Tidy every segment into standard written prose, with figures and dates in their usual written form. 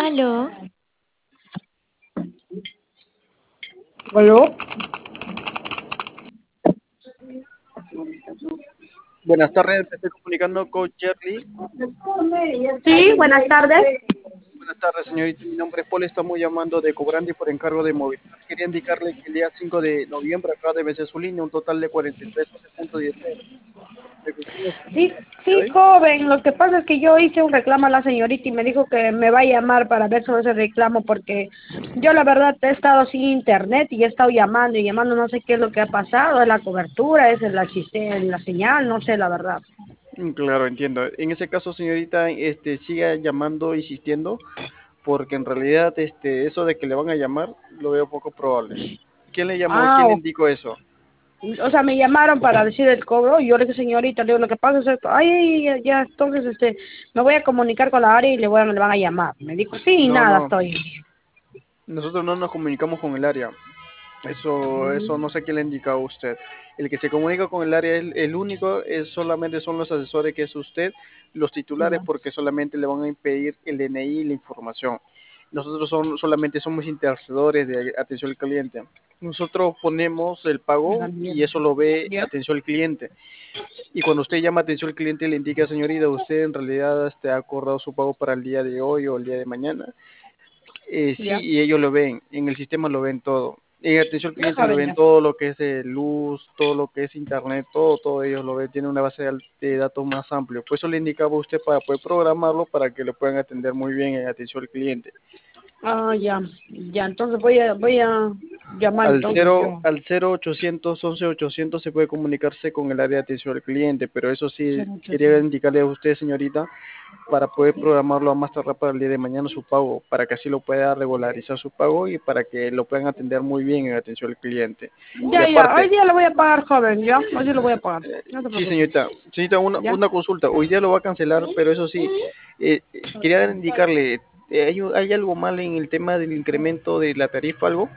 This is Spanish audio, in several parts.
Aló, ¿Aló? Buenas tardes, me estoy comunicando con Jerry. Sí, buenas tardes. Buenas tardes, señorita. Mi nombre es Paul, estamos llamando de Cobrandi por encargo de movilidad. Quería indicarle que el día 5 de noviembre acaba de vencer su línea, un total de 43.10 euros. ¿Me confirma su Sí, de sí, hoy? joven. Lo que pasa es que yo hice un reclamo a la señorita y me dijo que me va a llamar para ver sobre ese reclamo porque yo la verdad he estado sin internet y he estado llamando y llamando, no sé qué es lo que ha pasado, es la cobertura, es la señal, no sé la verdad. Claro, entiendo. En ese caso, señorita, siga llamando, insistiendo, porque en realidad eso de que le van a llamar lo veo poco probable. ¿Quién le llamó? Ah, ¿Quién le indicó eso? o sea, me llamaron para decir el cobro y yo le dije, señorita, le digo, lo que pasa es esto. Ay, ya, entonces, me voy a comunicar con la área y le van a llamar. Me dijo, sí, No, nada, no, estoy. nosotros no nos comunicamos con el área. Eso no sé quién le indica a usted. El que se comunica con el área, el único, solamente son los asesores, que es usted, los titulares, Ya, porque solamente le van a impedir el DNI y la información. Nosotros solamente somos intercedores de atención al cliente. Nosotros ponemos el pago y eso lo ve ya, atención al cliente. Y cuando usted llama atención al cliente, le indica, señorita, usted en realidad ha acordado su pago para el día de hoy o el día de mañana. Sí, ya. y ellos lo ven, en el sistema lo ven todo. En atención al cliente Deja lo ver ven ya. todo lo que es luz, todo lo que es internet, todo ellos lo ven, tiene una base de datos más amplio. Por eso le indicaba a usted para poder programarlo para que lo puedan atender muy bien en atención al cliente. Ah, ya, ya, entonces voy a llamar Al entonces cero yo. al 0800 11 800 se puede comunicarse con el área de atención al cliente, pero eso sí, quería 0800. indicarle a usted, señorita, para poder programarlo a más tardar para el día de mañana su pago, para que así lo pueda regularizar su pago y para que lo puedan atender muy bien en atención al cliente. Y Ya, ya, hoy aparte, día lo voy a pagar, joven, ¿ya? Hoy día lo voy a pagar. No te sí, preocupes. señorita, ¿Ya? una consulta, hoy día lo va a cancelar, pero eso sí, quería indicarle, ¿hay algo mal en el tema del incremento de la tarifa, algo?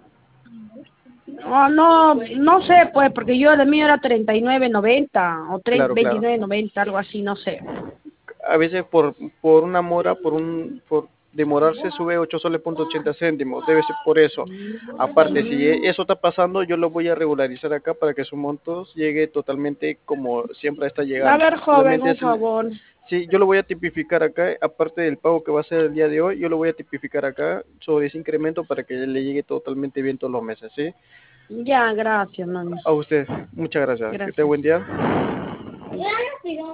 Oh, no, no sé, pues, porque yo de mí era 39.90 o Claro, claro. 29.90, algo así, no sé. A veces por una mora, por demorarse sube 8 soles punto 80 céntimos, debe ser por eso. Aparte, si eso está pasando, yo lo voy a regularizar acá para que su monto llegue totalmente como siempre está A llegando. ver, joven, Solamente un es favor. sí, yo lo voy a tipificar acá, aparte del pago que va a ser el día de hoy, yo lo voy a tipificar acá sobre ese incremento para que le llegue totalmente bien todos los meses, ¿sí? Ya, gracias, mami. A usted, muchas gracias. Que tenga Gracias. buen día.